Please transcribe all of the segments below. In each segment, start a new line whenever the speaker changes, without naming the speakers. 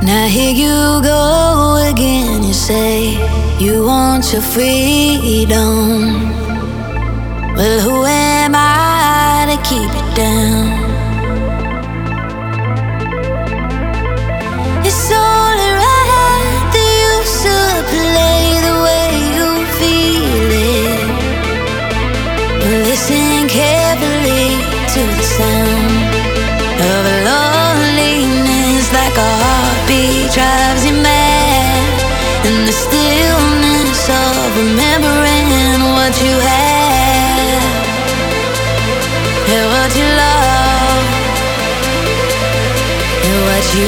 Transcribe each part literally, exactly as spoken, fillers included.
Now here you go again. You say you want your freedom. Well, who am I to keep it down? It's only right that you should play the way you feel it. Listen carefully to the sound of loneliness, like a heartbeat drives you mad, and the stillness of remembering what you had and what you love and what you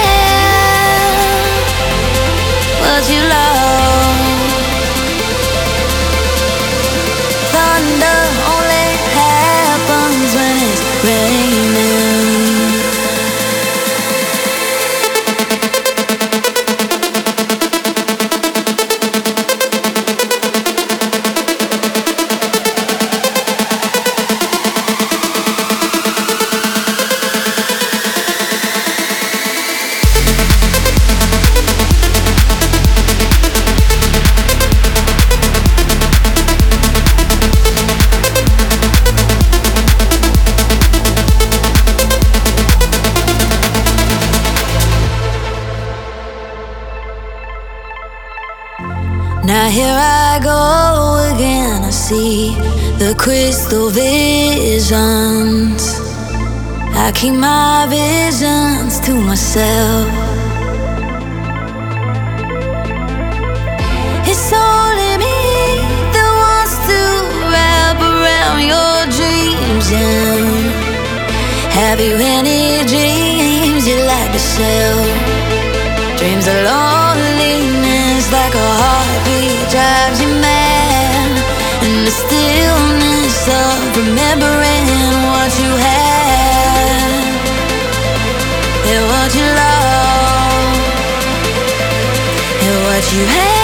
had, what you love. Thunder only happens when it's raining. Now here I go again, I see the crystal visions. I keep my visions to myself. It's only me that wants to wrap around your dreams. And have you any dreams you'd like to sell? Dreams of loneliness, like a heartbeat drives you mad, and the stillness of remembering what you had and what you love and what you had.